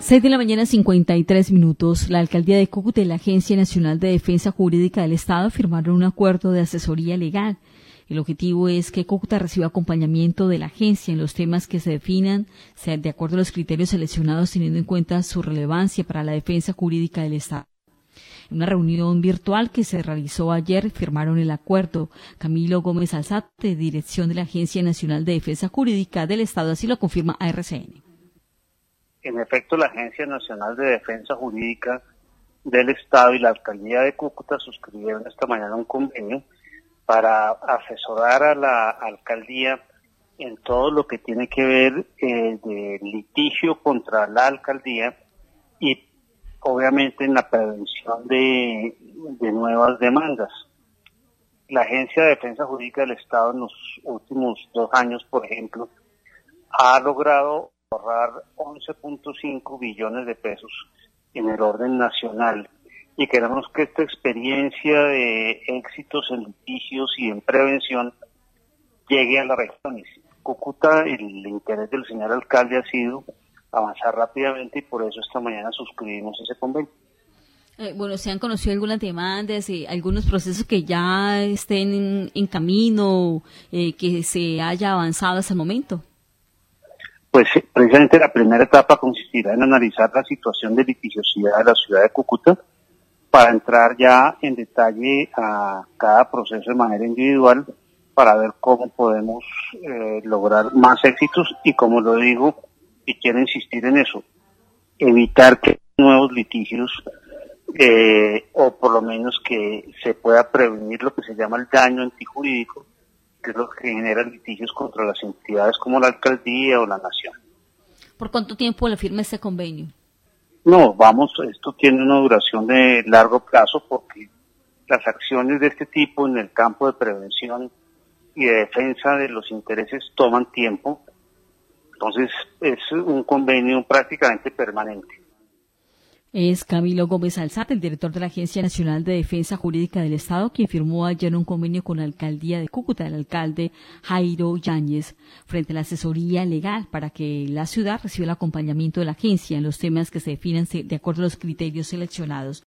6 de la mañana, 53 minutos. La Alcaldía de Cúcuta y la Agencia Nacional de Defensa Jurídica del Estado firmaron un acuerdo de asesoría legal. El objetivo es que Cúcuta reciba acompañamiento de la agencia en los temas que se definan, de acuerdo a los criterios seleccionados, teniendo en cuenta su relevancia para la defensa jurídica del Estado. En una reunión virtual que se realizó ayer, firmaron el acuerdo. Camilo Gómez Alzate, dirección de la Agencia Nacional de Defensa Jurídica del Estado, así lo confirma a RCN. En efecto, la Agencia Nacional de Defensa Jurídica del Estado y la Alcaldía de Cúcuta suscribieron esta mañana un convenio para asesorar a la Alcaldía en todo lo que tiene que ver de litigio contra la Alcaldía y obviamente en la prevención de nuevas demandas. La Agencia de Defensa Jurídica del Estado en los últimos 2 años, por ejemplo, ha logrado ahorrar 11.5 billones de pesos en el orden nacional y queremos que esta experiencia de éxitos en litigios y en prevención llegue a las regiones. Cúcuta, el interés del señor alcalde ha sido avanzar rápidamente y por eso esta mañana suscribimos ese convenio. Bueno, ¿se han conocido algunas demandas, algunos procesos que ya estén en camino, que se haya avanzado hasta el momento? Pues precisamente la primera etapa consistirá en analizar la situación de litigiosidad de la ciudad de Cúcuta para entrar ya en detalle a cada proceso de manera individual para ver cómo podemos lograr más éxitos y, como lo digo, y quiero insistir en eso, evitar que nuevos litigios o por lo menos que se pueda prevenir lo que se llama el daño antijurídico, que es lo que genera litigios contra las entidades como la alcaldía o la nación. ¿Por cuánto tiempo le firma este convenio? No, esto tiene una duración de largo plazo porque las acciones de este tipo en el campo de prevención y de defensa de los intereses toman tiempo, entonces es un convenio prácticamente permanente. Es Camilo Gómez Alzate, el director de la Agencia Nacional de Defensa Jurídica del Estado, quien firmó ayer un convenio con la Alcaldía de Cúcuta, el alcalde Jairo Yáñez, frente a la asesoría legal para que la ciudad reciba el acompañamiento de la agencia en los temas que se definan de acuerdo a los criterios seleccionados.